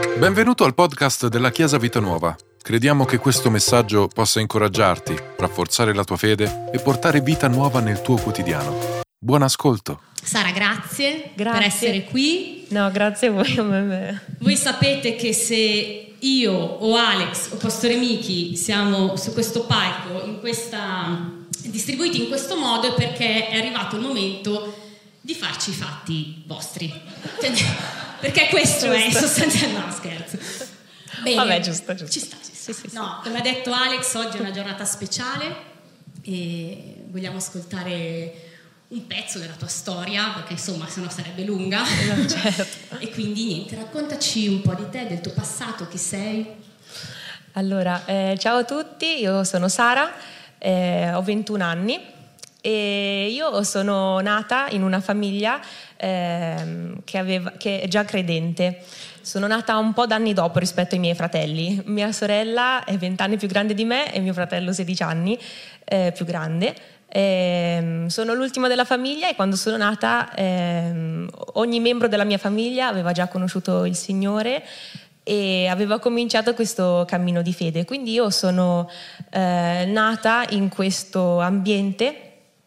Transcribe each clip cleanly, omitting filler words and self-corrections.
Benvenuto al podcast della Chiesa Vita Nuova. Crediamo che questo messaggio possa incoraggiarti, rafforzare la tua fede e portare vita nuova nel tuo quotidiano. Buon ascolto. Sara, grazie per essere qui. No, grazie a voi. Voi sapete che se io o Alex o Pastore Miki siamo su questo palco, distribuiti in questo modo, è perché è arrivato il momento di farci i fatti vostri. Perché questo giusto. è sostanzialmente... No, scherzo. Bene. Vabbè, giusto. Ci sta. Sì. No, come ha detto Alex, oggi è una giornata speciale e vogliamo ascoltare un pezzo della tua storia, perché insomma sennò sarebbe lunga. Certo. E quindi niente, raccontaci un po' di te, del tuo passato, chi sei? Allora, ciao a tutti, io sono Sara, ho 21 anni e io sono nata in una famiglia che è già credente. Sono nata un po' d'anni dopo rispetto ai miei fratelli. Mia sorella è 20 anni più grande di me e mio fratello 16 anni più grande. Sono l'ultima della famiglia e quando sono nata ogni membro della mia famiglia aveva già conosciuto il Signore e aveva cominciato questo cammino di fede. Quindi io sono nata in questo ambiente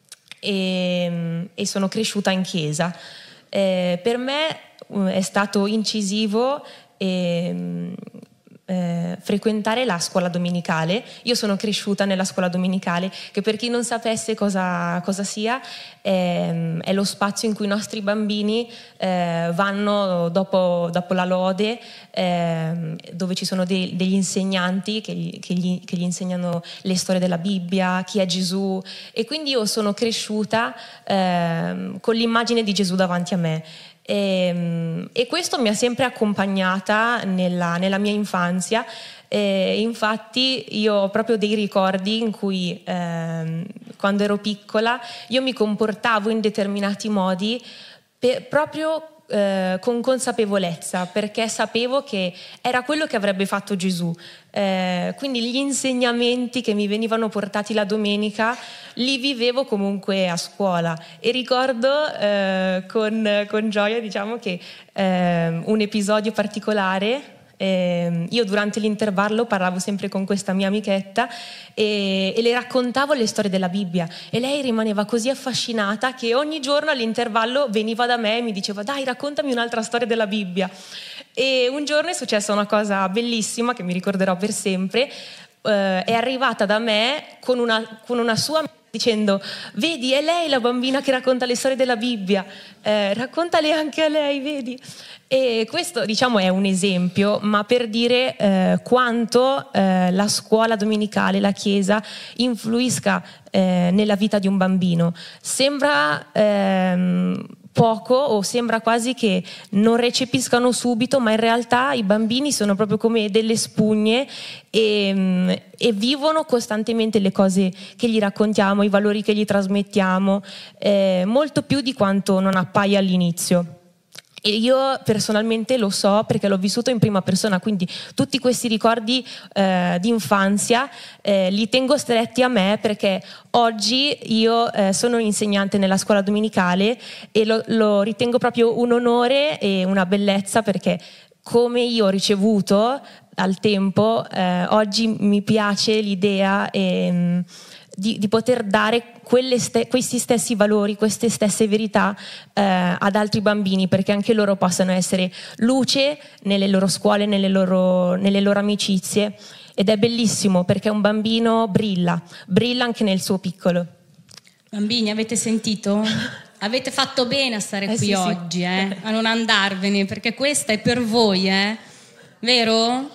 e sono cresciuta in chiesa. Per me è stato incisivo frequentare la scuola domenicale. Io sono cresciuta nella scuola domenicale, che per chi non sapesse cosa sia, è lo spazio in cui i nostri bambini vanno dopo la lode, dove ci sono degli insegnanti che gli insegnano le storie della Bibbia, chi è Gesù, e quindi io sono cresciuta con l'immagine di Gesù davanti a me. E questo mi ha sempre accompagnata nella mia infanzia. Infatti io ho proprio dei ricordi in cui quando ero piccola io mi comportavo in determinati modi proprio con consapevolezza, perché sapevo che era quello che avrebbe fatto Gesù. Quindi gli insegnamenti che mi venivano portati la domenica li vivevo comunque a scuola e ricordo con gioia, diciamo, che un episodio particolare. Io durante l'intervallo parlavo sempre con questa mia amichetta e le raccontavo le storie della Bibbia e lei rimaneva così affascinata che ogni giorno all'intervallo veniva da me e mi diceva: dai, raccontami un'altra storia della Bibbia. E un giorno è successa una cosa bellissima che mi ricorderò per sempre. È arrivata da me con una sua, dicendo: vedi, è lei la bambina che racconta le storie della Bibbia, raccontale anche a lei, vedi. E questo, diciamo, è un esempio, ma per dire quanto la scuola domenicale, la chiesa, influisca nella vita di un bambino. Sembra poco, o sembra quasi che non recepiscano subito, ma in realtà i bambini sono proprio come delle spugne e vivono costantemente le cose che gli raccontiamo, i valori che gli trasmettiamo, molto più di quanto non appaia all'inizio. E io personalmente lo so perché l'ho vissuto in prima persona, quindi tutti questi ricordi di infanzia li tengo stretti a me, perché oggi io sono insegnante nella scuola domenicale e lo ritengo proprio un onore e una bellezza, perché come io ho ricevuto al tempo, oggi mi piace l'idea di poter dare questi stessi valori, queste stesse verità ad altri bambini, perché anche loro possano essere luce nelle loro scuole, nelle loro amicizie. Ed è bellissimo perché un bambino brilla anche nel suo piccolo. Bambini, avete sentito? Avete fatto bene a stare qui sì, oggi, a non andarvene, perché questa è per voi, vero?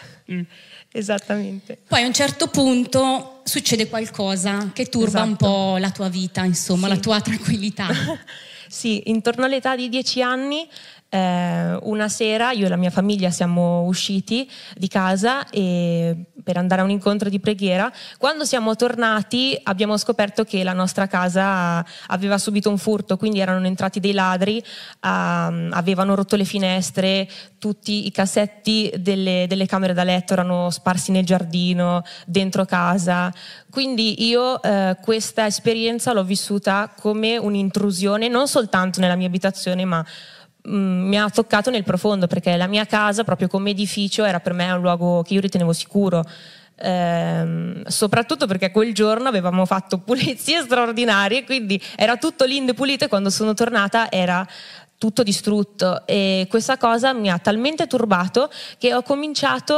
Esattamente. Poi a un certo punto succede qualcosa che turba un po' la tua vita, insomma, Sì. la tua tranquillità. Sì, intorno all'età di 10 anni, una sera io e la mia famiglia siamo usciti di casa per andare a un incontro di preghiera. Quando siamo tornati abbiamo scoperto che la nostra casa aveva subito un furto, quindi erano entrati dei ladri, avevano rotto le finestre, tutti i cassetti delle camere da letto erano sparsi nel giardino, dentro casa. Quindi io questa esperienza l'ho vissuta come un'intrusione non soltanto nella mia abitazione, ma mi ha toccato nel profondo, perché la mia casa, proprio come edificio, era per me un luogo che io ritenevo sicuro. Soprattutto perché quel giorno avevamo fatto pulizie straordinarie, quindi era tutto lindo e pulito, e quando sono tornata era tutto distrutto, e questa cosa mi ha talmente turbato che ho cominciato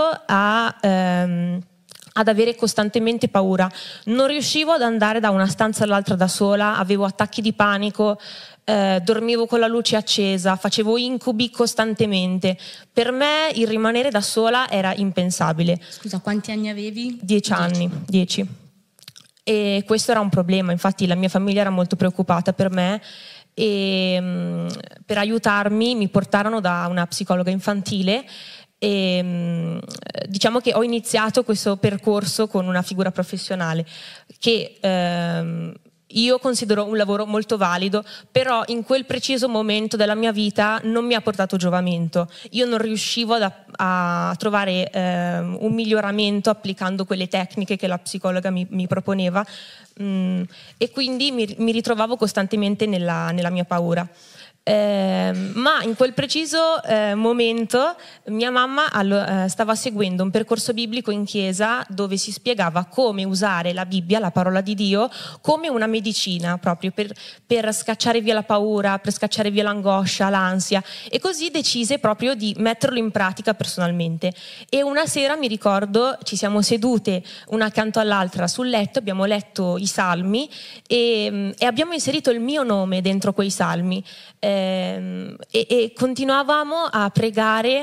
ad avere costantemente paura. Non riuscivo ad andare da una stanza all'altra da sola, avevo attacchi di panico, dormivo con la luce accesa, facevo incubi costantemente. Per me il rimanere da sola era impensabile. Scusa, quanti anni avevi? 10 anni, 10. E questo era un problema, infatti la mia famiglia era molto preoccupata per me, e per aiutarmi mi portarono da una psicologa infantile, e diciamo che ho iniziato questo percorso con una figura professionale che io considero un lavoro molto valido, però in quel preciso momento della mia vita non mi ha portato giovamento. Io non riuscivo a trovare un miglioramento applicando quelle tecniche che la psicologa mi proponeva, e quindi mi ritrovavo costantemente nella mia paura. Ma in quel preciso momento mia mamma stava seguendo un percorso biblico in chiesa dove si spiegava come usare la Bibbia, la parola di Dio, come una medicina, proprio per scacciare via la paura, per scacciare via l'angoscia, l'ansia, e così decise proprio di metterlo in pratica personalmente. E una sera, mi ricordo, ci siamo sedute una accanto all'altra sul letto, abbiamo letto i salmi e abbiamo inserito il mio nome dentro quei salmi. E continuavamo a pregare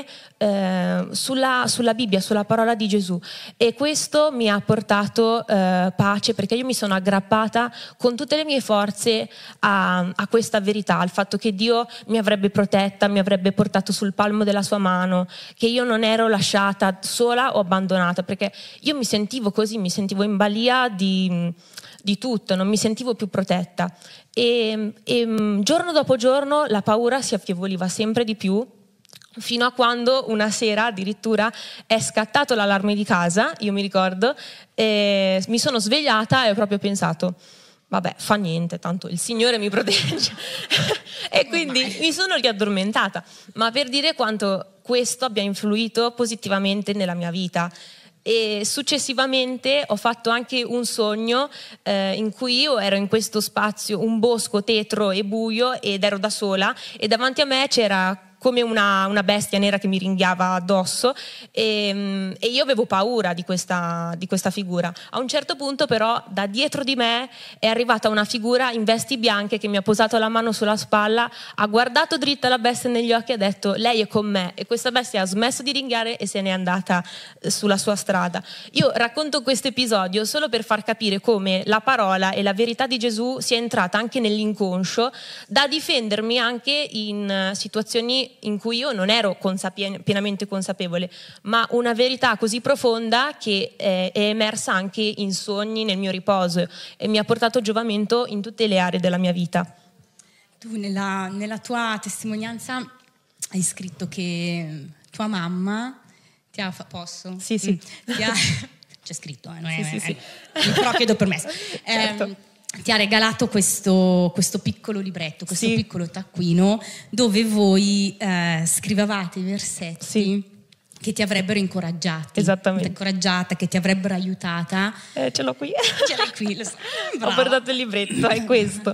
sulla Bibbia, sulla parola di Gesù, e questo mi ha portato pace, perché io mi sono aggrappata con tutte le mie forze a questa verità, al fatto che Dio mi avrebbe protetta, mi avrebbe portato sul palmo della sua mano, che io non ero lasciata sola o abbandonata, perché io mi sentivo così, mi sentivo in balia di tutto, non mi sentivo più protetta, e giorno dopo giorno la paura si affieoliva sempre di più, fino a quando una sera addirittura è scattato l'allarme di casa, io mi ricordo, e mi sono svegliata e ho proprio pensato: vabbè, fa niente, tanto il Signore mi protegge. E quindi mi sono riaddormentata, ma per dire quanto questo abbia influito positivamente nella mia vita. E successivamente ho fatto anche un sogno in cui io ero in questo spazio, un bosco tetro e buio, ed ero da sola, e davanti a me c'era come una bestia nera che mi ringhiava addosso, e io avevo paura di questa figura. A un certo punto però da dietro di me è arrivata una figura in vesti bianche che mi ha posato la mano sulla spalla, ha guardato dritta la bestia negli occhi e ha detto: lei è con me. E questa bestia ha smesso di ringhiare e se n'è andata sulla sua strada. Io racconto questo episodio solo per far capire come la parola e la verità di Gesù sia entrata anche nell'inconscio, da difendermi anche in situazioni in cui io non ero pienamente consapevole, ma una verità così profonda che è emersa anche in sogni, nel mio riposo, e mi ha portato giovamento in tutte le aree della mia vita. Tu nella tua testimonianza hai scritto che tua mamma ti ha posso? Sì. C'è scritto, non è, sì. però chiedo permesso. Certo. Ti ha regalato questo piccolo libretto, questo piccolo taccuino, dove voi scrivevate i versetti che ti avrebbero incoraggiata, che ti avrebbero aiutata. Ce l'ho qui. Ce l'hai qui, lo so. Ho portato il libretto, è questo.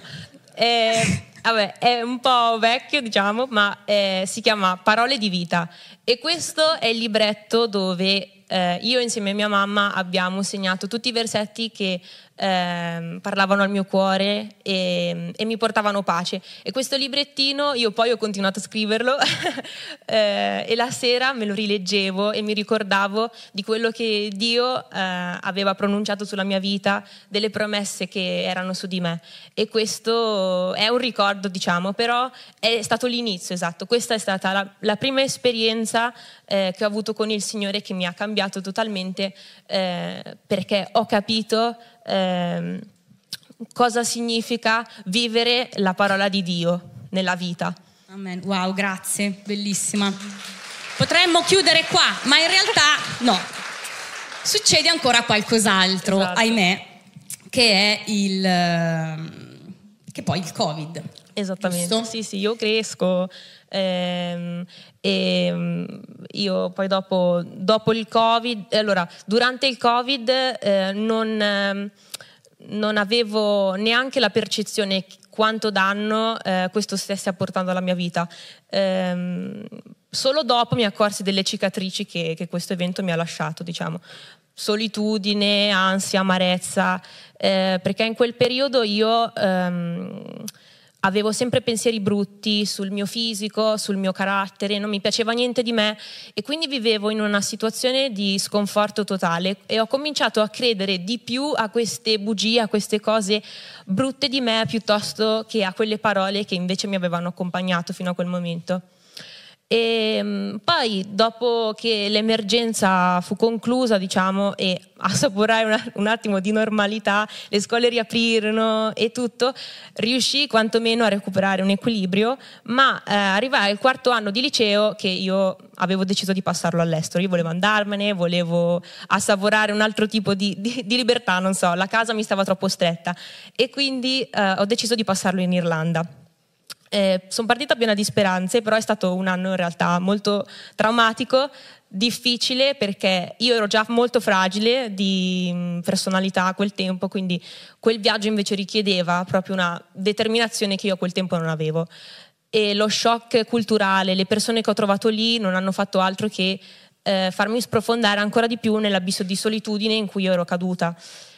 Vabbè, è un po' vecchio, diciamo, ma si chiama Parole di vita, e questo è il libretto dove io insieme a mia mamma abbiamo segnato tutti i versetti che parlavano al mio cuore e mi portavano pace. E questo librettino io poi ho continuato a scriverlo e la sera me lo rileggevo e mi ricordavo di quello che Dio aveva pronunciato sulla mia vita, delle promesse che erano su di me. E questo è un ricordo, diciamo, però è stato l'inizio, esatto. Questa è stata la prima esperienza che ho avuto con il Signore, che mi ha cambiato totalmente, perché ho capito cosa significa vivere la parola di Dio nella vita. Amen. Wow, grazie, bellissima. Potremmo chiudere qua, ma in realtà no. Succede ancora qualcos'altro, esatto. Ahimè, che è poi il Covid. Esattamente. Giusto? Sì, io cresco Io poi dopo il Covid, allora durante il Covid non avevo neanche la percezione quanto danno questo stesse apportando alla mia vita. Solo dopo mi accorsi delle cicatrici che questo evento mi ha lasciato, diciamo. Solitudine, ansia, amarezza, perché in quel periodo io avevo sempre pensieri brutti sul mio fisico, sul mio carattere, non mi piaceva niente di me e quindi vivevo in una situazione di sconforto totale e ho cominciato a credere di più a queste bugie, a queste cose brutte di me piuttosto che a quelle parole che invece mi avevano accompagnato fino a quel momento. E poi dopo che l'emergenza fu conclusa, diciamo, e assaporai un attimo di normalità, le scuole riaprirono e tutto, riuscì quantomeno a recuperare un equilibrio, ma arrivai al 4º anno di liceo che io avevo deciso di passarlo all'estero. Io volevo andarmene, volevo assaporare un altro tipo di libertà, non so, la casa mi stava troppo stretta e quindi ho deciso di passarlo in Irlanda. Sono partita piena di speranze, però è stato un anno in realtà molto traumatico, difficile, perché io ero già molto fragile di personalità a quel tempo, quindi quel viaggio invece richiedeva proprio una determinazione che io a quel tempo non avevo. E lo shock culturale, le persone che ho trovato lì non hanno fatto altro che farmi sprofondare ancora di più nell'abisso di solitudine in cui io ero caduta.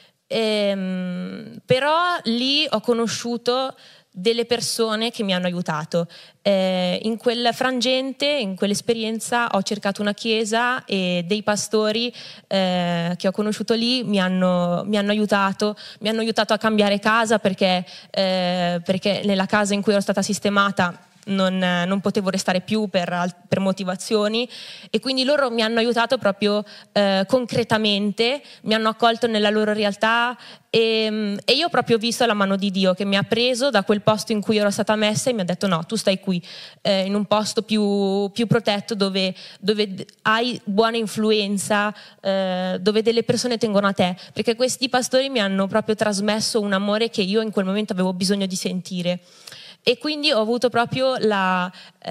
Però lì ho conosciuto delle persone che mi hanno aiutato. In quel frangente, in quell'esperienza, ho cercato una chiesa e dei pastori che ho conosciuto lì mi hanno aiutato a cambiare casa perché nella casa in cui ero stata sistemata non potevo restare più per motivazioni e quindi loro mi hanno aiutato proprio concretamente, mi hanno accolto nella loro realtà e io ho proprio visto la mano di Dio che mi ha preso da quel posto in cui ero stata messa e mi ha detto no, tu stai qui in un posto più protetto dove hai buona influenza, dove delle persone tengono a te, perché questi pastori mi hanno proprio trasmesso un amore che io in quel momento avevo bisogno di sentire. E quindi ho avuto proprio la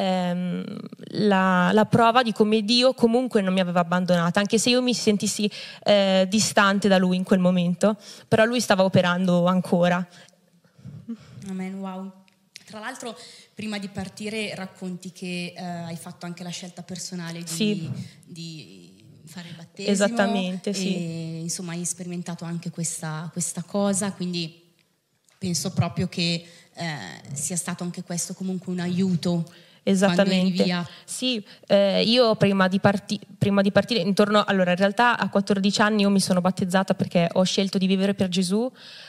prova di come Dio comunque non mi aveva abbandonata, anche se io mi sentissi distante da Lui in quel momento, però Lui stava operando ancora. Amen, wow. Tra l'altro, prima di partire racconti che hai fatto anche la scelta personale di fare il battesimo. Esattamente, e, sì. Insomma, hai sperimentato anche questa cosa, quindi penso proprio che sia stato anche questo comunque un aiuto. Esattamente, via. Sì, io prima di partire allora in realtà a 14 anni io mi sono battezzata perché ho scelto di vivere per Gesù,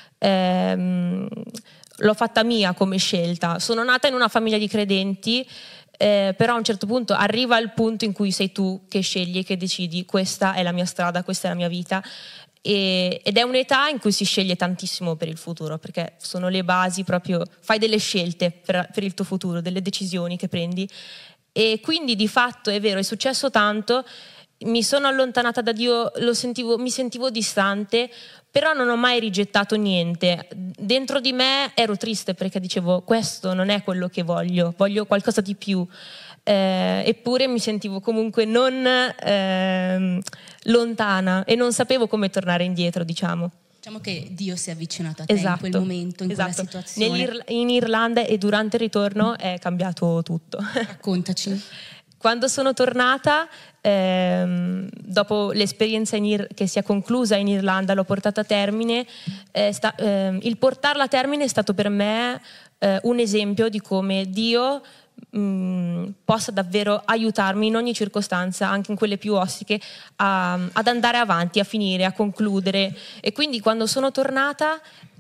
l'ho fatta mia come scelta, sono nata in una famiglia di credenti, però a un certo punto arriva il punto in cui sei tu che scegli e che decidi questa è la mia strada, questa è la mia vita. Ed è un'età in cui si sceglie tantissimo per il futuro, perché sono le basi proprio, fai delle scelte per il tuo futuro, delle decisioni che prendi e quindi di fatto è vero, è successo tanto, mi sono allontanata da Dio, mi sentivo distante, però non ho mai rigettato niente. Dentro di me ero triste perché dicevo questo non è quello che voglio qualcosa di più. Eppure mi sentivo comunque non lontana e non sapevo come tornare indietro, diciamo che Dio si è avvicinato a te in quel momento, in quella situazione. In Irlanda e durante il ritorno è cambiato tutto. Raccontaci. Quando sono tornata, dopo l'esperienza che si è conclusa in Irlanda, l'ho portata a termine, il portarla a termine è stato per me un esempio di come Dio possa davvero aiutarmi in ogni circostanza, anche in quelle più ostiche, ad andare avanti, a finire, a concludere. E quindi quando sono tornata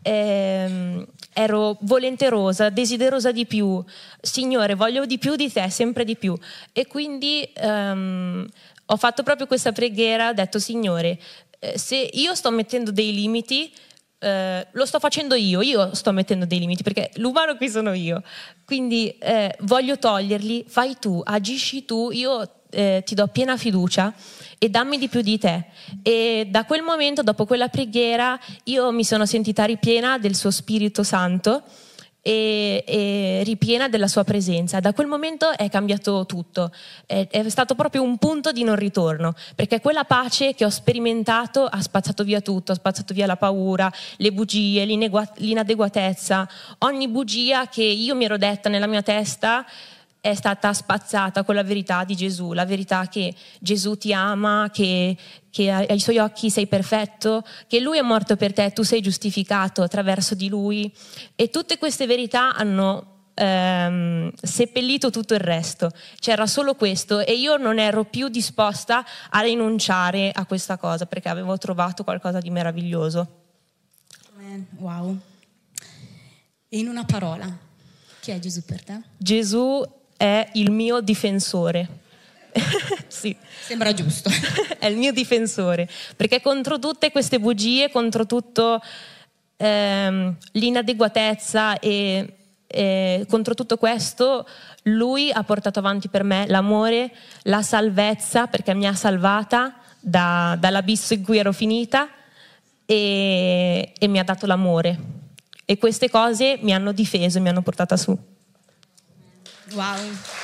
ero volenterosa, desiderosa di più. Signore, voglio di più di te, sempre di più. E quindi ho fatto proprio questa preghiera, ho detto Signore, se io sto mettendo dei limiti, lo sto facendo io sto mettendo dei limiti perché l'umano qui sono io, quindi voglio toglierli, fai tu, agisci tu, io ti do piena fiducia e dammi di più di te. E da quel momento, dopo quella preghiera, io mi sono sentita ripiena del suo Spirito Santo e ripiena della sua presenza. Da quel momento è cambiato tutto, è stato proprio un punto di non ritorno, perché quella pace che ho sperimentato ha spazzato via tutto, ha spazzato via la paura, le bugie, l'inadeguatezza, ogni bugia che io mi ero detta nella mia testa è stata spazzata con la verità di Gesù, la verità che Gesù ti ama, che ai suoi occhi sei perfetto, che Lui è morto per te, tu sei giustificato attraverso di Lui, e tutte queste verità hanno seppellito tutto il resto. C'era solo questo e io non ero più disposta a rinunciare a questa cosa, perché avevo trovato qualcosa di meraviglioso. Wow. E in una parola, chi è Gesù per te? Gesù è il mio difensore. Sì. Sembra giusto. È il mio difensore, perché contro tutte queste bugie, contro tutto l'inadeguatezza e contro tutto questo, Lui ha portato avanti per me l'amore, la salvezza, perché mi ha salvata dall'abisso in cui ero finita, e mi ha dato l'amore, e queste cose mi hanno difeso e mi hanno portata su. Wow.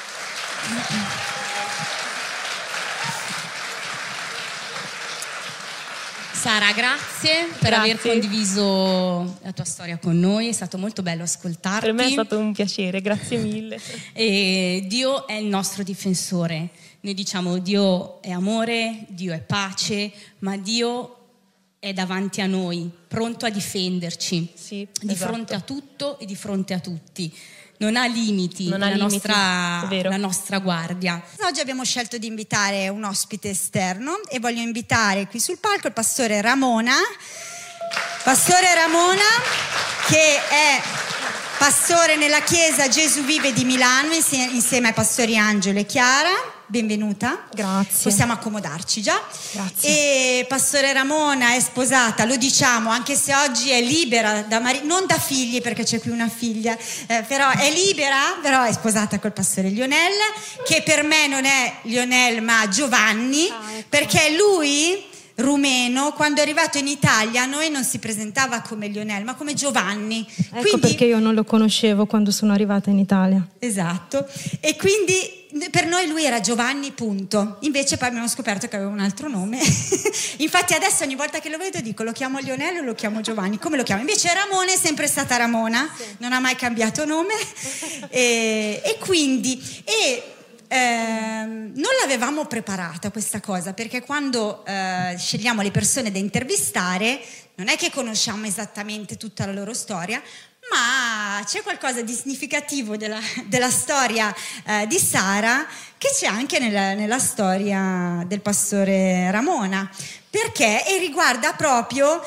Sara, grazie per aver condiviso la tua storia con noi, è stato molto bello ascoltarti. Per me è stato un piacere, grazie mille. E Dio è il nostro difensore. Noi diciamo Dio è amore, Dio è pace, ma Dio è davanti a noi, pronto a difenderci, sì, di fronte a tutto e di fronte a tutti. Non ha limiti, la nostra guardia. Oggi abbiamo scelto di invitare un ospite esterno e voglio invitare qui sul palco il pastore Ramona. Pastore Ramona, che è pastore nella chiesa Gesù Vive di Milano insieme ai pastori Angelo e Chiara. Benvenuta. Grazie. Possiamo accomodarci già. Grazie. E pastore Ramona è sposata, lo diciamo, anche se oggi è libera da non da figli, perché c'è qui una figlia, però è libera, però è sposata col pastore Lionel, che per me non è Lionel ma Giovanni, ecco. Perché lui, rumeno, quando è arrivato in Italia a noi non si presentava come Lionel ma come Giovanni. Ecco quindi, perché io non lo conoscevo quando sono arrivata in Italia. Esatto, e quindi per noi lui era Giovanni, punto. Invece poi abbiamo scoperto che aveva un altro nome. Infatti adesso ogni volta che lo vedo dico: lo chiamo Lionel o lo chiamo Giovanni? Come lo chiamo? Invece Ramona è sempre stata Ramona, sì. Non ha mai cambiato nome. E quindi non l'avevamo preparata questa cosa, perché quando scegliamo le persone da intervistare non è che conosciamo esattamente tutta la loro storia, ma c'è qualcosa di significativo della storia di Sara che c'è anche nella storia del pastore Ramona, perché riguarda proprio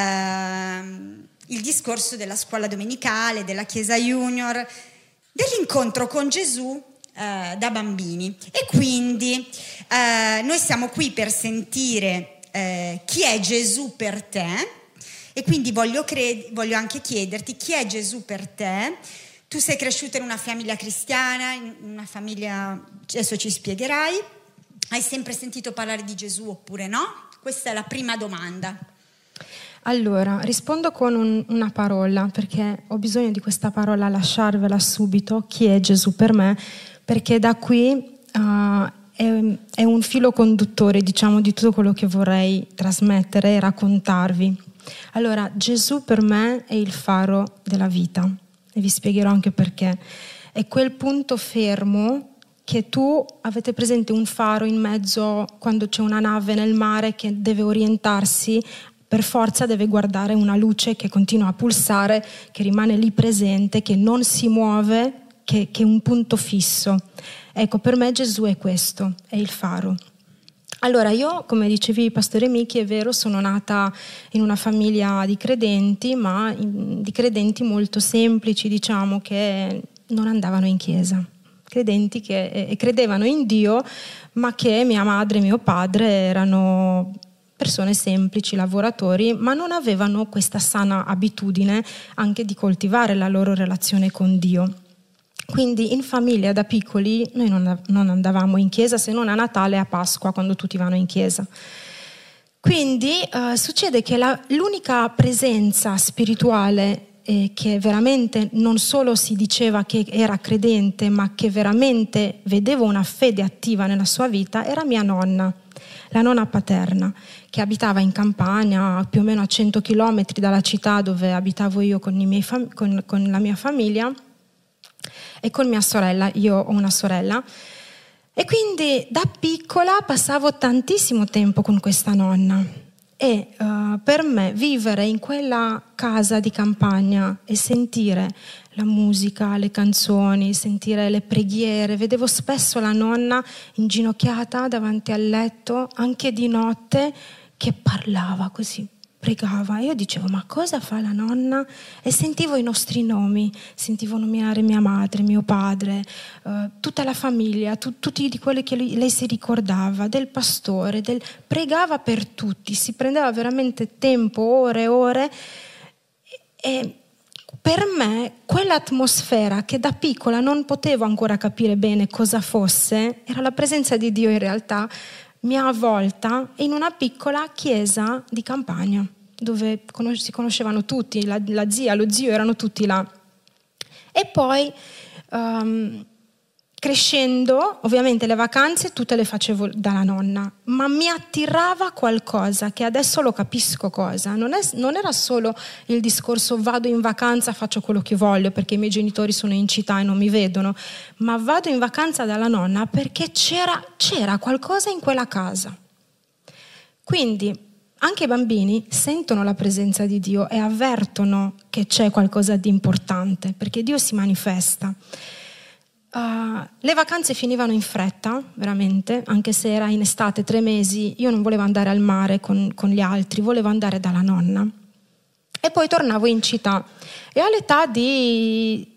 il discorso della scuola domenicale, della chiesa junior, dell'incontro con Gesù da bambini. E quindi noi siamo qui per sentire chi è Gesù per te. E quindi voglio anche chiederti chi è Gesù per te. Tu sei cresciuta in una famiglia cristiana, in una famiglia, adesso ci spiegherai. Hai sempre sentito parlare di Gesù oppure no? Questa è la prima domanda. Allora, rispondo con una parola, perché ho bisogno di questa parola, lasciarvela subito. Chi è Gesù per me? Perché da qui è un filo conduttore, diciamo, di tutto quello che vorrei trasmettere e raccontarvi. Allora, Gesù per me è il faro della vita, e vi spiegherò anche perché. È quel punto fermo che tu avete presente, un faro in mezzo quando c'è una nave nel mare che deve orientarsi, per forza deve guardare una luce che continua a pulsare, che rimane lì presente, che non si muove, che è un punto fisso. Ecco, per me Gesù è questo, è il faro. Allora, io, come dicevi, Pastore Miki, è vero, sono nata in una famiglia di credenti, ma di credenti molto semplici, diciamo, che non andavano in chiesa. Credenti che credevano in Dio, ma che mia madre e mio padre erano persone semplici, lavoratori, ma non avevano questa sana abitudine anche di coltivare la loro relazione con Dio. Quindi in famiglia da piccoli noi non andavamo in chiesa, se non a Natale e a Pasqua, quando tutti vanno in chiesa. Quindi succede che l'unica presenza spirituale e che veramente non solo si diceva che era credente, ma che veramente vedevo una fede attiva nella sua vita, era mia nonna, la nonna paterna, che abitava in campagna, più o meno a 100 chilometri dalla città dove abitavo io con la mia famiglia e con mia sorella. Io ho una sorella. E quindi da piccola passavo tantissimo tempo con questa nonna. E per me vivere in quella casa di campagna e sentire la musica, le canzoni, sentire le preghiere, vedevo spesso la nonna inginocchiata davanti al letto, anche di notte, che parlava così, pregava. E io dicevo, ma cosa fa la nonna? E sentivo i nostri nomi, sentivo nominare mia madre, mio padre, tutta la famiglia, tutti di quelli che lei si ricordava, del pastore, pregava per tutti, si prendeva veramente tempo, ore e ore. E per me quell'atmosfera che da piccola non potevo ancora capire bene cosa fosse, era la presenza di Dio in realtà, mi ha avvolta in una piccola chiesa di campagna dove si conoscevano tutti, la zia, lo zio, erano tutti là. E poi crescendo, ovviamente le vacanze tutte le facevo dalla nonna, ma mi attirava qualcosa che adesso lo capisco cosa. Non era solo il discorso vado in vacanza, faccio quello che voglio perché i miei genitori sono in città e non mi vedono, ma vado in vacanza dalla nonna perché c'era qualcosa in quella casa. Quindi anche i bambini sentono la presenza di Dio e avvertono che c'è qualcosa di importante perché Dio si manifesta. Le vacanze finivano in fretta, veramente, anche se era in estate, 3 mesi, io non volevo andare al mare con gli altri, volevo andare dalla nonna. E poi tornavo in città. E all'età di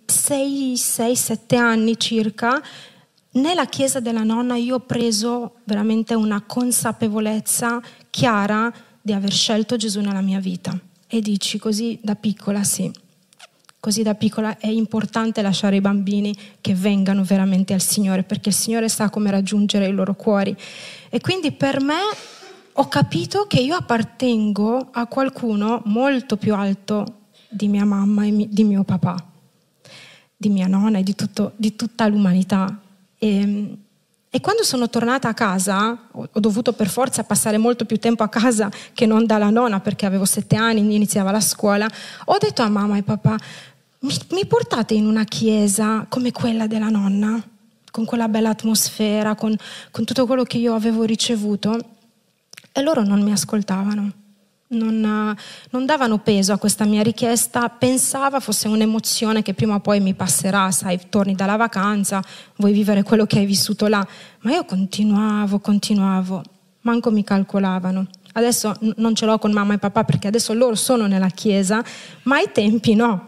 6-7 anni circa, nella chiesa della nonna io ho preso veramente una consapevolezza chiara di aver scelto Gesù nella mia vita. E dici, così da piccola sì. Così da piccola è importante lasciare i bambini che vengano veramente al Signore, perché il Signore sa come raggiungere i loro cuori. E quindi per me ho capito che io appartengo a qualcuno molto più alto di mia mamma e di mio papà, di mia nonna e di tutta l'umanità. E quando sono tornata a casa, ho dovuto per forza passare molto più tempo a casa che non dalla nonna, perché avevo 7 anni, iniziava la scuola, ho detto a mamma e papà, mi portate in una chiesa come quella della nonna, con quella bella atmosfera, con tutto quello che io avevo ricevuto? E loro non mi ascoltavano, non davano peso a questa mia richiesta, pensava fosse un'emozione che prima o poi mi passerà, sai, torni dalla vacanza, vuoi vivere quello che hai vissuto là. Ma io continuavo, manco mi calcolavano. Adesso non ce l'ho con mamma e papà perché adesso loro sono nella chiesa, ma ai tempi no.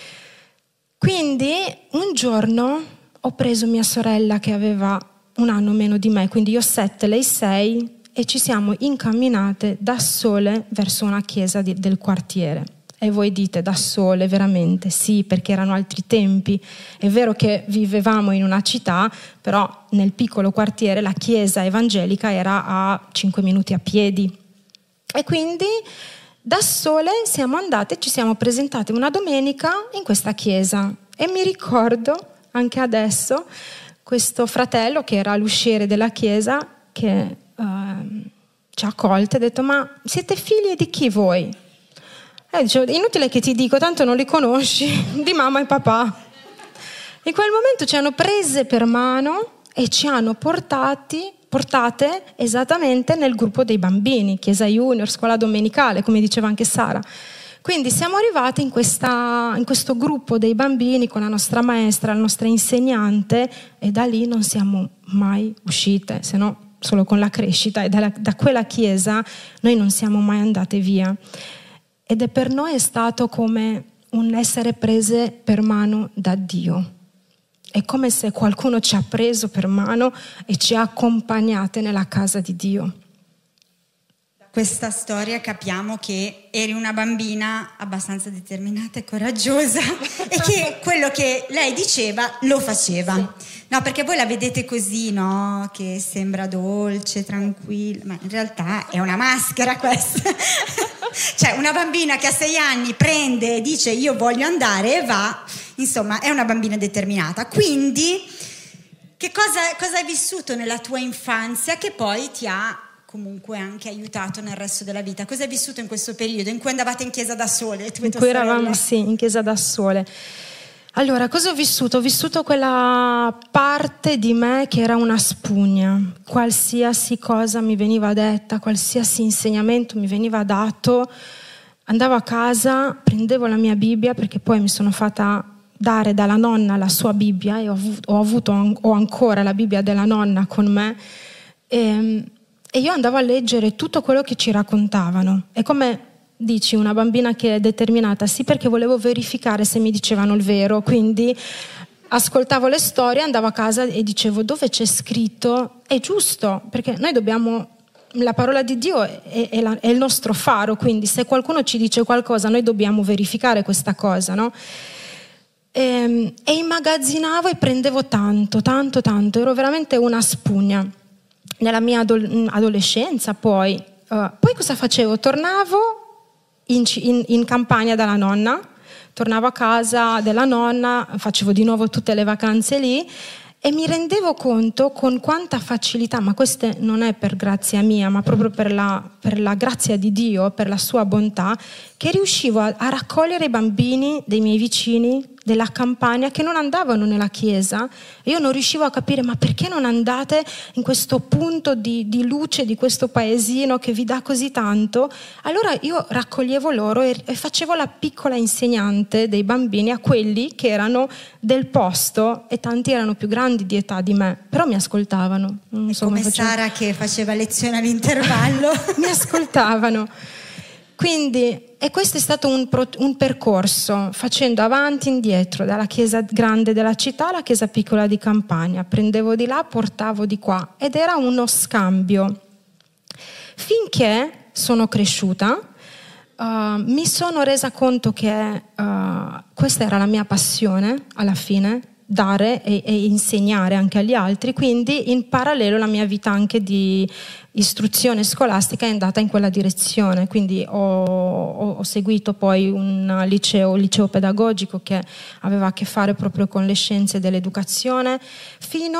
Quindi un giorno ho preso mia sorella che aveva 1 anno meno di me, quindi io 7, lei 6, e ci siamo incamminate da sole verso una chiesa del quartiere. E voi dite, da sole, veramente? Sì, perché erano altri tempi. È vero che vivevamo in una città, però nel piccolo quartiere la chiesa evangelica era a 5 minuti a piedi. E quindi da sole siamo andate, ci siamo presentate una domenica in questa chiesa. E mi ricordo, anche adesso, questo fratello che era l'usciere della chiesa, che ci ha accolte e ha detto, ma siete figli di chi voi? E dicevo, inutile che ti dico, tanto non li conosci, di mamma e papà. In quel momento ci hanno prese per mano e ci hanno portate esattamente nel gruppo dei bambini, chiesa junior, scuola domenicale, come diceva anche Sara. Quindi siamo arrivati in questo gruppo dei bambini con la nostra maestra, la nostra insegnante, e da lì non siamo mai uscite, se no solo con la crescita, e da quella chiesa noi non siamo mai andate via. Ed per noi è stato come un essere prese per mano da Dio. È come se qualcuno ci ha preso per mano e ci ha accompagnate nella casa di Dio. Da questa storia capiamo che eri una bambina abbastanza determinata e coraggiosa e che quello che lei diceva lo faceva. No, perché voi la vedete così, no? Che sembra dolce, tranquilla, ma in realtà è una maschera questa. Cioè una bambina che a 6 anni prende e dice io voglio andare e va, insomma è una bambina determinata. Quindi che cosa hai vissuto nella tua infanzia che poi ti ha comunque anche aiutato nel resto della vita? Cosa hai vissuto in questo periodo in cui andavate in chiesa da sole? In cui eravamo in chiesa da sole. Allora, cosa ho vissuto? Ho vissuto quella parte di me che era una spugna. Qualsiasi cosa mi veniva detta, qualsiasi insegnamento mi veniva dato, andavo a casa, prendevo la mia Bibbia, perché poi mi sono fatta dare dalla nonna la sua Bibbia e ho ancora la Bibbia della nonna con me e io andavo a leggere tutto quello che ci raccontavano. È come dici una bambina che è determinata, sì, perché volevo verificare se mi dicevano il vero, quindi ascoltavo le storie, andavo a casa e dicevo dove c'è scritto è giusto, perché noi dobbiamo, la parola di Dio è il nostro faro, quindi se qualcuno ci dice qualcosa noi dobbiamo verificare questa cosa, no? E immagazzinavo e prendevo tanto, ero veramente una spugna nella mia adolescenza. Poi cosa facevo? Tornavo in campagna dalla nonna, tornavo a casa della nonna, facevo di nuovo tutte le vacanze lì e mi rendevo conto con quanta facilità, ma questa non è per grazia mia, ma proprio per la grazia di Dio, per la sua bontà, che riuscivo a raccogliere i bambini dei miei vicini della campagna che non andavano nella chiesa. Io non riuscivo a capire, ma perché non andate in questo punto di luce di questo paesino che vi dà così tanto? Allora io raccoglievo loro e facevo la piccola insegnante dei bambini a quelli che erano del posto, e tanti erano più grandi di età di me, però mi ascoltavano. Non so come Sara che faceva lezione all'intervallo. Mi ascoltavano. Quindi, e questo è stato un percorso, facendo avanti e indietro, dalla chiesa grande della città alla chiesa piccola di campagna. Prendevo di là, portavo di qua, ed era uno scambio. Finché sono cresciuta, mi sono resa conto che questa era la mia passione, alla fine, dare e insegnare anche agli altri, quindi in parallelo la mia vita anche di istruzione scolastica è andata in quella direzione, quindi ho seguito poi un liceo pedagogico che aveva a che fare proprio con le scienze dell'educazione, fino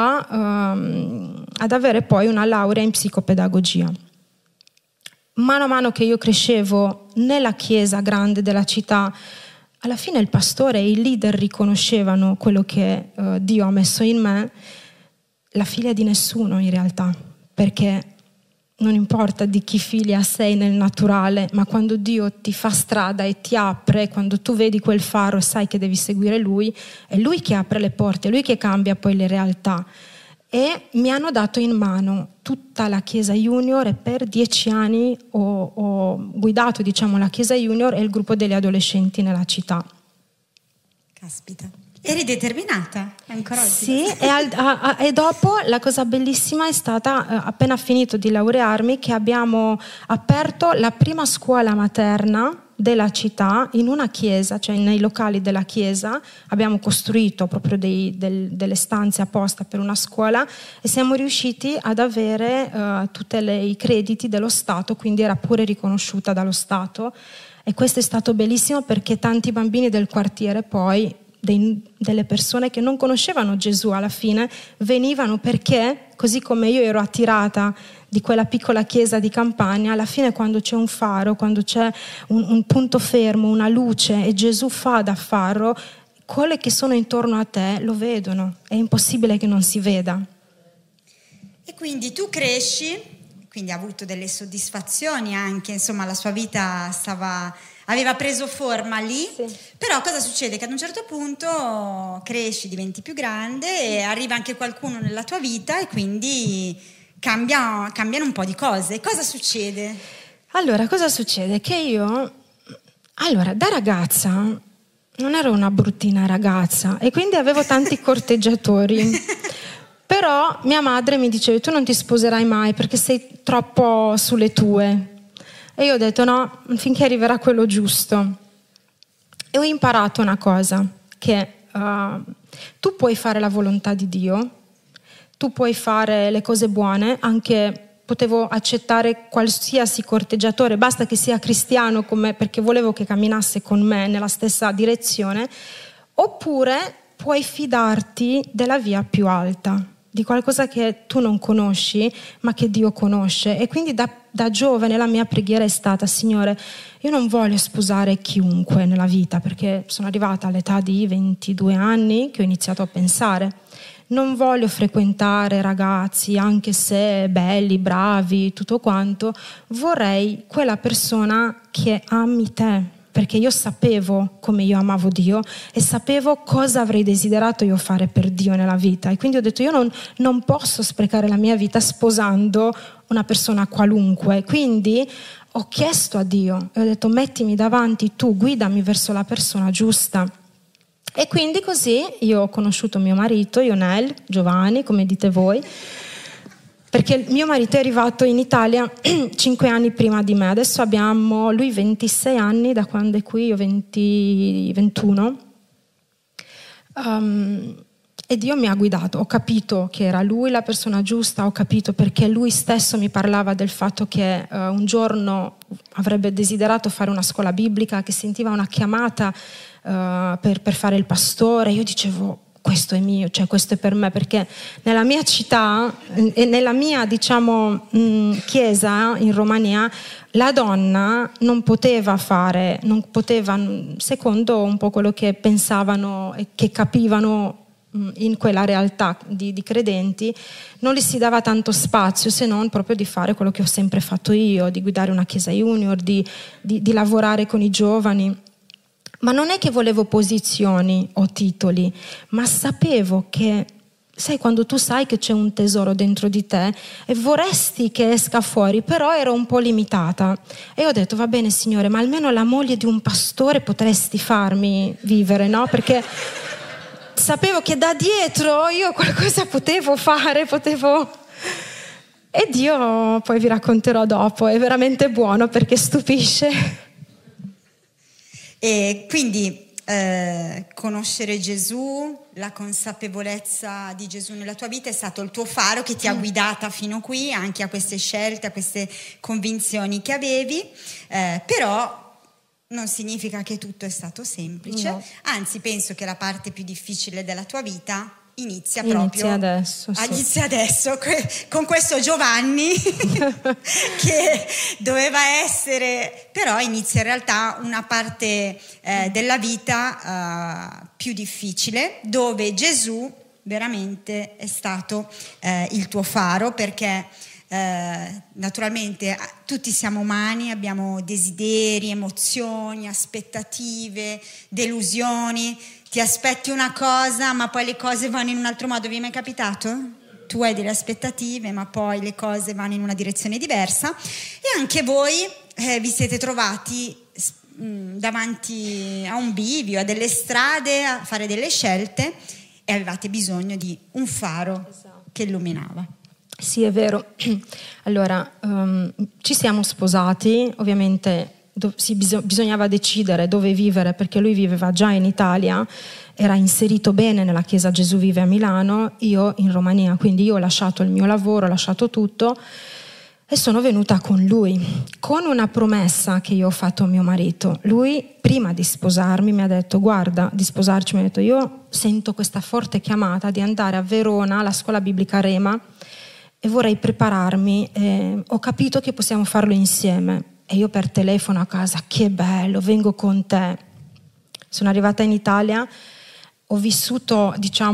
ad avere poi una laurea in psicopedagogia. Mano a mano che io crescevo nella chiesa grande della città, alla fine il pastore e i leader riconoscevano quello che Dio ha messo in me, la figlia di nessuno in realtà, perché non importa di chi figlia sei nel naturale, ma quando Dio ti fa strada e ti apre, quando tu vedi quel faro e sai che devi seguire Lui, è Lui che apre le porte, è Lui che cambia poi le realtà. E mi hanno dato in mano tutta la Chiesa Junior e per 10 anni ho guidato, diciamo, la Chiesa Junior e il gruppo degli adolescenti nella città. Caspita, eri determinata ancora oggi? Sì, e dopo la cosa bellissima è stata, appena finito di laurearmi, che abbiamo aperto la prima scuola materna della città in una chiesa, cioè nei locali della chiesa. Abbiamo costruito proprio delle stanze apposta per una scuola e siamo riusciti ad avere tutti i crediti dello Stato, quindi era pure riconosciuta dallo Stato, e questo è stato bellissimo perché tanti bambini del quartiere poi, delle persone che non conoscevano Gesù, alla fine venivano perché, così come io ero attirata di quella piccola chiesa di campagna, alla fine quando c'è un faro, quando c'è un punto fermo, una luce e Gesù fa da faro, quelle che sono intorno a te lo vedono, è impossibile che non si veda. E quindi tu cresci, quindi ha avuto delle soddisfazioni anche, insomma la sua vita aveva preso forma lì, sì. Però cosa succede? Che ad un certo punto cresci, diventi più grande e arriva anche qualcuno nella tua vita e quindi cambiano un po' di cose. Cosa succede? Allora, cosa succede? Che io, da ragazza, non ero una bruttina ragazza e quindi avevo tanti corteggiatori. Però mia madre mi diceva: tu non ti sposerai mai perché sei troppo sulle tue. E io ho detto no, finché arriverà quello giusto. E ho imparato una cosa, che tu puoi fare la volontà di Dio, tu puoi fare le cose buone anche potevo accettare qualsiasi corteggiatore, basta che sia cristiano perché volevo che camminasse con me nella stessa direzione, oppure puoi fidarti della via più alta, di qualcosa che tu non conosci ma che Dio conosce. E quindi da giovane la mia preghiera è stata: Signore, io non voglio sposare chiunque nella vita, perché sono arrivata all'età di 22 anni che ho iniziato a pensare, non voglio frequentare ragazzi anche se belli, bravi, tutto quanto, vorrei quella persona che ami te, perché io sapevo come io amavo Dio e sapevo cosa avrei desiderato io fare per Dio nella vita. E quindi ho detto: io non posso sprecare la mia vita sposando una persona qualunque. Quindi ho chiesto a Dio e ho detto: mettimi davanti tu, guidami verso la persona giusta. E quindi così io ho conosciuto mio marito, Ionel, Giovanni, come dite voi, perché mio marito è arrivato in Italia 5 anni prima di me. Adesso abbiamo lui 26 anni da quando è qui, io 21. E Dio mi ha guidato, ho capito che era lui la persona giusta, ho capito perché lui stesso mi parlava del fatto che un giorno avrebbe desiderato fare una scuola biblica, che sentiva una chiamata per fare il pastore. Io dicevo: questo è mio, cioè questo è per me, perché nella mia città e nella mia chiesa in Romania la donna non poteva, secondo un po' quello che pensavano e che capivano in quella realtà di credenti, non gli si dava tanto spazio, se non proprio di fare quello che ho sempre fatto io, di guidare una chiesa junior, di lavorare con i giovani. Ma non è che volevo posizioni o titoli, ma sapevo che, sai, quando tu sai che c'è un tesoro dentro di te e vorresti che esca fuori, però ero un po' limitata. E ho detto: va bene Signore, ma almeno la moglie di un pastore potresti farmi vivere, no? Perché sapevo che da dietro io qualcosa potevo fare, E Dio, poi vi racconterò dopo, è veramente buono perché stupisce. E quindi conoscere Gesù, la consapevolezza di Gesù nella tua vita è stato il tuo faro che ti ha guidata fino qui, anche a queste scelte, a queste convinzioni che avevi, però non significa che tutto è stato semplice, no. Anzi penso che la parte più difficile della tua vita inizia adesso, con questo Giovanni che doveva essere, però inizia in realtà una parte della vita più difficile, dove Gesù veramente è stato il tuo faro, perché naturalmente tutti siamo umani, abbiamo desideri, emozioni, aspettative, delusioni. Ti aspetti una cosa ma poi le cose vanno in un altro modo. Vi è mai capitato? Tu hai delle aspettative ma poi le cose vanno in una direzione diversa, e anche voi vi siete trovati davanti a un bivio, a delle strade, a fare delle scelte, e avevate bisogno di un faro che illuminava. Sì, è vero. Allora, ci siamo sposati, ovviamente bisognava decidere dove vivere, perché lui viveva già in Italia, era inserito bene nella chiesa Gesù Vive a Milano, io in Romania, quindi io ho lasciato il mio lavoro, ho lasciato tutto e sono venuta con lui, con una promessa che io ho fatto a mio marito. Lui prima di sposarmi mi ha detto: guarda, di sposarci mi ha detto: io sento questa forte chiamata di andare a Verona alla scuola biblica Rema e vorrei prepararmi, ho capito che possiamo farlo insieme. E io per telefono a casa: che bello, vengo con te. Sono arrivata in Italia, ho vissuto,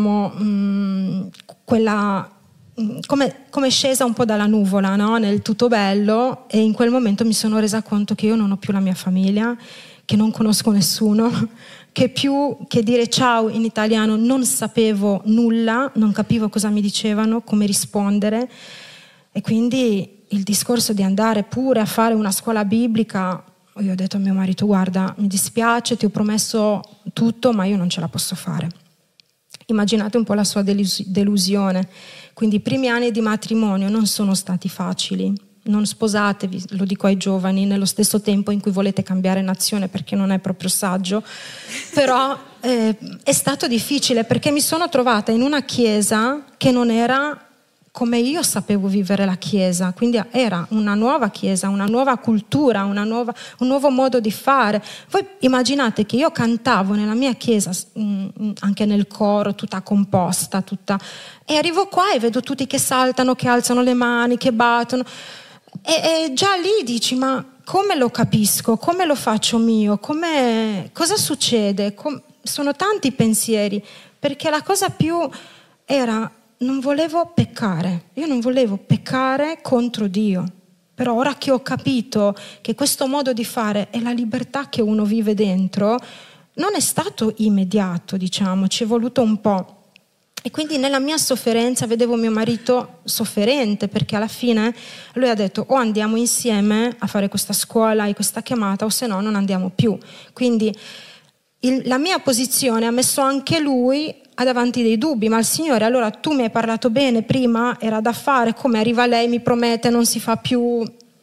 quella come scesa un po' dalla nuvola, no? Nel tutto bello, e in quel momento mi sono resa conto che io non ho più la mia famiglia, che non conosco nessuno, che più che dire ciao in italiano non sapevo nulla, non capivo cosa mi dicevano, come rispondere, e quindi il discorso di andare pure a fare una scuola biblica, io ho detto a mio marito: guarda, mi dispiace, ti ho promesso tutto, ma io non ce la posso fare. Immaginate un po' la sua delusione. Quindi i primi anni di matrimonio non sono stati facili. Non sposatevi, lo dico ai giovani, nello stesso tempo in cui volete cambiare nazione, perché non è proprio saggio, però è stato difficile, perché mi sono trovata in una chiesa che non era come io sapevo vivere la Chiesa, quindi era una nuova Chiesa, una nuova cultura, un nuovo modo di fare. Voi immaginate che io cantavo nella mia Chiesa, anche nel coro, tutta composta, e arrivo qua e vedo tutti che saltano, che alzano le mani, che battono, e già lì dici, ma come lo capisco, come lo faccio mio, cosa succede? Sono tanti pensieri, perché la cosa più era... non volevo peccare, io non volevo peccare contro Dio, però ora che ho capito che questo modo di fare è la libertà che uno vive dentro, non è stato immediato, diciamo, ci è voluto un po'. E quindi nella mia sofferenza vedevo mio marito sofferente, perché alla fine lui ha detto o andiamo insieme a fare questa scuola e questa chiamata, o se no non andiamo più. Quindi la mia posizione ha messo anche lui davanti dei dubbi, ma il Signore, allora tu mi hai parlato bene prima, era da fare, come arriva lei, mi promette, non si fa più.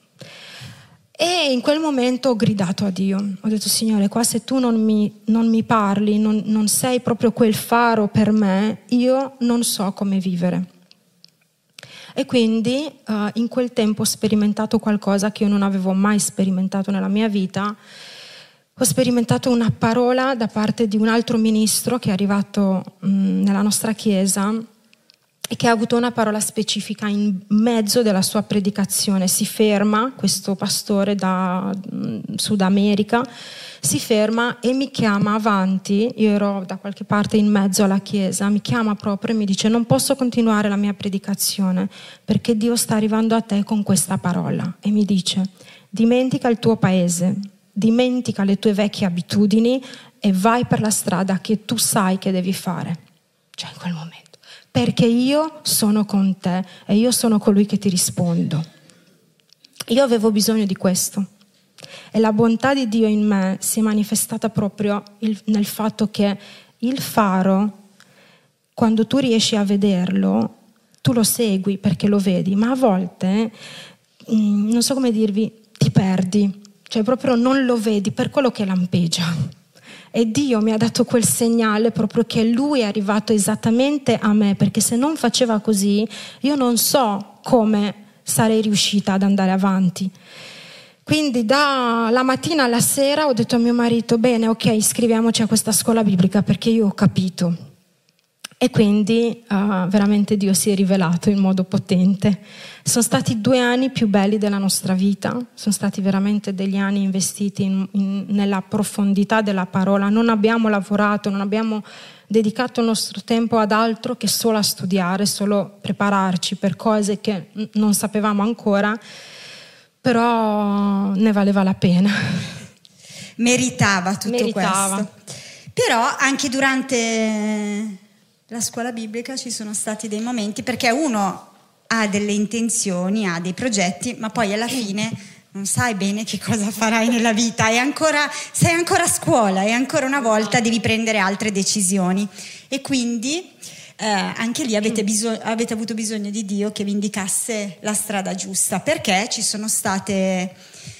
E in quel momento ho gridato a Dio, ho detto Signore, qua se tu non mi parli, non sei proprio quel faro per me, io non so come vivere. E quindi in quel tempo ho sperimentato qualcosa che io non avevo mai sperimentato nella mia vita. Ho sperimentato una parola da parte di un altro ministro che è arrivato nella nostra chiesa e che ha avuto una parola specifica in mezzo della sua predicazione. Si ferma, questo pastore da Sud America, si ferma e mi chiama avanti, io ero da qualche parte in mezzo alla chiesa, mi chiama proprio e mi dice non posso continuare la mia predicazione perché Dio sta arrivando a te con questa parola. E mi dice dimentica il tuo paese, dimentica le tue vecchie abitudini e vai per la strada che tu sai che devi fare. Cioè in quel momento. Perché io sono con te e io sono colui che ti rispondo. Io avevo bisogno di questo. E la bontà di Dio in me si è manifestata proprio nel fatto che il faro, quando tu riesci a vederlo, tu lo segui perché lo vedi, ma a volte, non so come dirvi, ti perdi. Cioè proprio non lo vedi per quello che lampeggia. E Dio mi ha dato quel segnale proprio che Lui è arrivato esattamente a me, perché se non faceva così io non so come sarei riuscita ad andare avanti. Quindi dalla mattina alla sera ho detto a mio marito bene, ok, iscriviamoci a questa scuola biblica perché io ho capito. E quindi veramente Dio si è rivelato in modo potente. Sono stati 2 anni più belli della nostra vita, sono stati veramente degli anni investiti nella profondità della parola. Non abbiamo lavorato, non abbiamo dedicato il nostro tempo ad altro che solo a studiare, solo prepararci per cose che non sapevamo ancora, però ne valeva la pena. Meritava tutto questo. Però anche durante la scuola biblica ci sono stati dei momenti, perché uno ha delle intenzioni, ha dei progetti, ma poi alla fine non sai bene che cosa farai nella vita, sei ancora a scuola e ancora una volta devi prendere altre decisioni. E quindi anche lì avete avuto bisogno di Dio che vi indicasse la strada giusta, perché ci sono state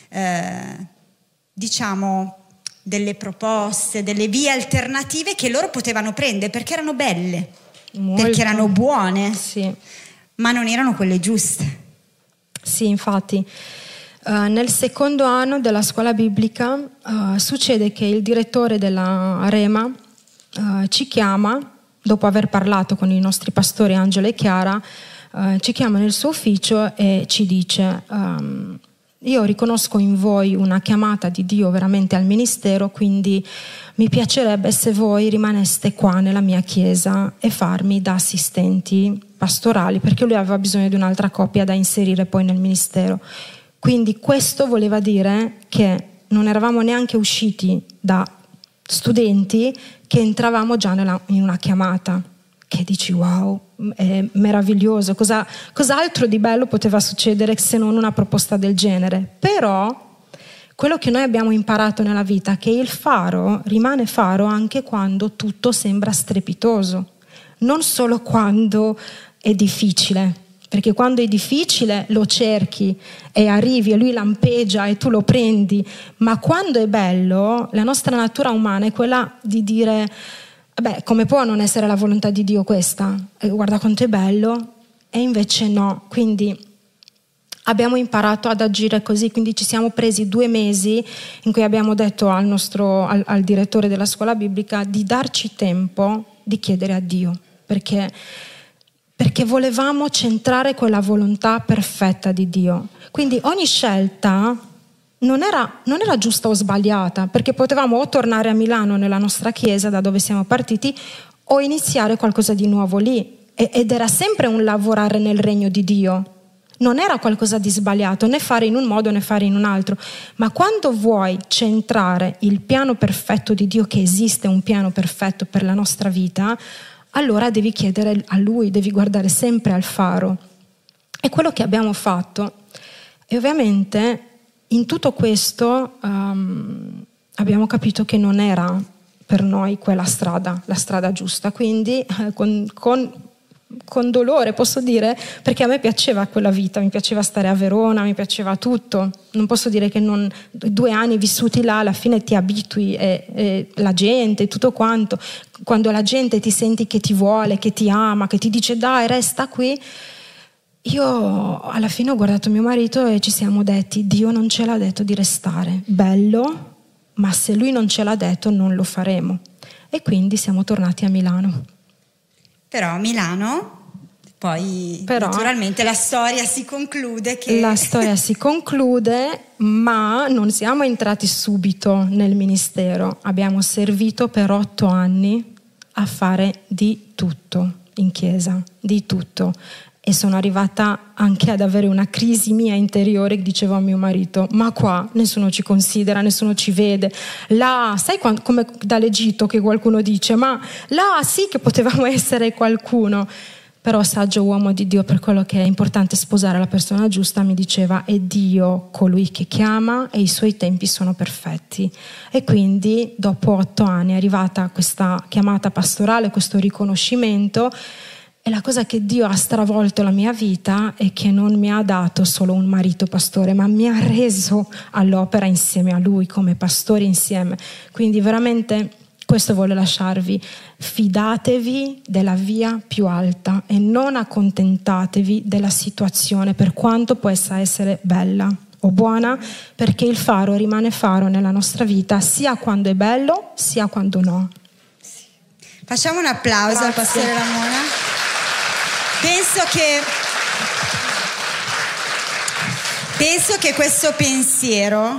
delle proposte, delle vie alternative che loro potevano prendere perché erano belle, perché erano buone, sì. Ma non erano quelle giuste. Sì, infatti nel secondo anno della scuola biblica succede che il direttore della Rema ci chiama, dopo aver parlato con i nostri pastori Angelo e Chiara, ci chiama nel suo ufficio e ci dice io riconosco in voi una chiamata di Dio veramente al ministero, quindi mi piacerebbe se voi rimaneste qua nella mia chiesa e farmi da assistenti pastorali, perché lui aveva bisogno di un'altra coppia da inserire poi nel ministero. Quindi questo voleva dire che non eravamo neanche usciti da studenti, che entravamo già in una chiamata. Che dici wow, è meraviglioso, cos'altro di bello poteva succedere se non una proposta del genere? Però quello che noi abbiamo imparato nella vita è che il faro rimane faro anche quando tutto sembra strepitoso, non solo quando è difficile, perché quando è difficile lo cerchi e arrivi e lui lampeggia e tu lo prendi, ma quando è bello la nostra natura umana è quella di dire come può non essere la volontà di Dio questa? Guarda quanto è bello, e invece no. Quindi abbiamo imparato ad agire così, quindi ci siamo presi 2 mesi in cui abbiamo detto al direttore della scuola biblica di darci tempo di chiedere a Dio, perché volevamo centrare quella volontà perfetta di Dio. Quindi ogni scelta non era giusta o sbagliata, perché potevamo o tornare a Milano nella nostra chiesa da dove siamo partiti o iniziare qualcosa di nuovo lì, ed era sempre un lavorare nel regno di Dio. Non era qualcosa di sbagliato, né fare in un modo né fare in un altro, ma quando vuoi centrare il piano perfetto di Dio, che esiste un piano perfetto per la nostra vita, allora devi chiedere a Lui, devi guardare sempre al faro. E quello che abbiamo fatto, e ovviamente in tutto questo abbiamo capito che non era per noi quella strada, la strada giusta, quindi con dolore posso dire, perché a me piaceva quella vita, mi piaceva stare a Verona, mi piaceva tutto, non posso dire che 2 anni vissuti là alla fine ti abitui, e la gente, tutto quanto, quando la gente ti senti che ti vuole, che ti ama, che ti dice dai resta qui. Io alla fine ho guardato mio marito e ci siamo detti: Dio non ce l'ha detto di restare, bello, ma se lui non ce l'ha detto non lo faremo. E quindi siamo tornati a Milano. Però Milano, poi naturalmente la storia si conclude La storia si conclude, ma non siamo entrati subito nel ministero. Abbiamo servito per 8 anni a fare di tutto in chiesa, di tutto. E sono arrivata anche ad avere una crisi mia interiore, che dicevo a mio marito: ma qua nessuno ci considera, nessuno ci vede. Là, sai come dall'Egitto che qualcuno dice, ma là sì che potevamo essere qualcuno. Però saggio uomo di Dio, per quello che è importante sposare la persona giusta, mi diceva: è Dio colui che chiama e i suoi tempi sono perfetti. E quindi dopo 8 anni è arrivata questa chiamata pastorale, questo riconoscimento. E la cosa che Dio ha stravolto la mia vita è che non mi ha dato solo un marito pastore, ma mi ha reso all'opera insieme a lui, come pastori insieme. Quindi veramente questo voglio lasciarvi: fidatevi della via più alta e non accontentatevi della situazione, per quanto possa essere bella o buona, perché il faro rimane faro nella nostra vita, sia quando è bello sia quando no. Facciamo un applauso al pastore Ramona. Penso che questo pensiero,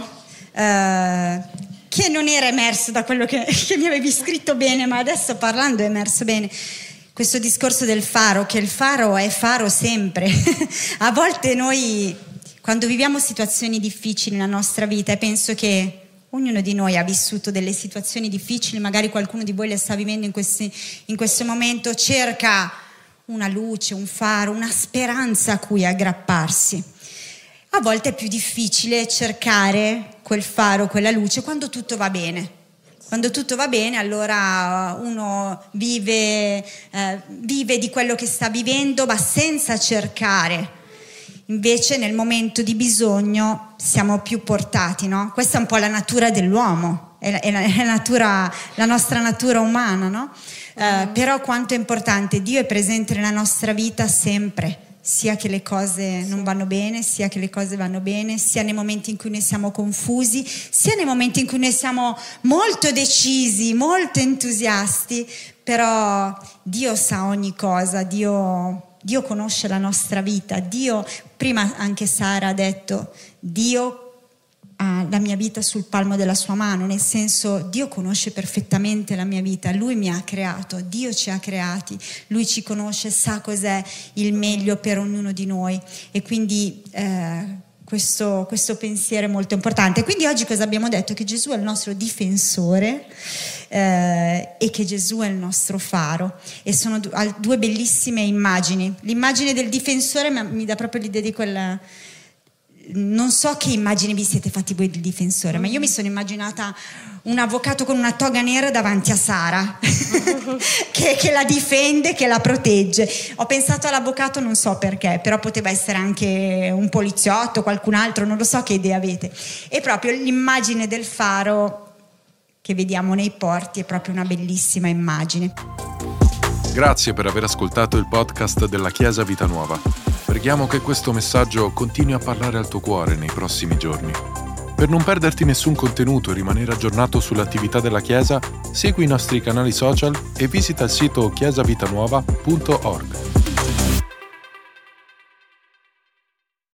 che non era emerso da quello che mi avevi scritto bene, ma adesso parlando è emerso bene, questo discorso del faro, che il faro è faro sempre. A volte noi, quando viviamo situazioni difficili nella nostra vita, e penso che ognuno di noi ha vissuto delle situazioni difficili, magari qualcuno di voi le sta vivendo in questo momento, cerca una luce, un faro, una speranza a cui aggrapparsi. A volte è più difficile cercare quel faro, quella luce, quando tutto va bene. Quando tutto va bene, allora uno vive di quello che sta vivendo, ma senza cercare. Invece nel momento di bisogno siamo più portati, no? Questa è un po' la natura dell'uomo, è la nostra natura umana, no? Però quanto è importante, Dio è presente nella nostra vita sempre, sia che le cose non vanno bene, sia che le cose vanno bene, sia nei momenti in cui noi siamo confusi, sia nei momenti in cui noi siamo molto decisi, molto entusiasti. Però Dio sa ogni cosa, Dio conosce la nostra vita. Dio, prima anche Sara ha detto, Dio ha la mia vita sul palmo della sua mano, nel senso, Dio conosce perfettamente la mia vita, Lui mi ha creato, Dio ci ha creati, Lui ci conosce, sa cos'è il meglio per ognuno di noi, e quindi questo pensiero è molto importante. Quindi oggi cosa abbiamo detto? Che Gesù è il nostro difensore e che Gesù è il nostro faro, e sono 2 bellissime immagini. L'immagine del difensore mi dà proprio l'idea di quella... Non so che immagine vi siete fatti voi del difensore, ma io mi sono immaginata un avvocato con una toga nera davanti a Sara che la difende, che la protegge. Ho pensato all'avvocato, non so perché, però poteva essere anche un poliziotto, qualcun altro, non lo so che idea avete. E proprio l'immagine del faro che vediamo nei porti è proprio una bellissima immagine. Grazie per aver ascoltato il podcast della Chiesa Vita Nuova. Preghiamo che questo messaggio continui a parlare al tuo cuore nei prossimi giorni. Per non perderti nessun contenuto e rimanere aggiornato sull'attività della Chiesa, segui i nostri canali social e visita il sito chiesavitanuova.org.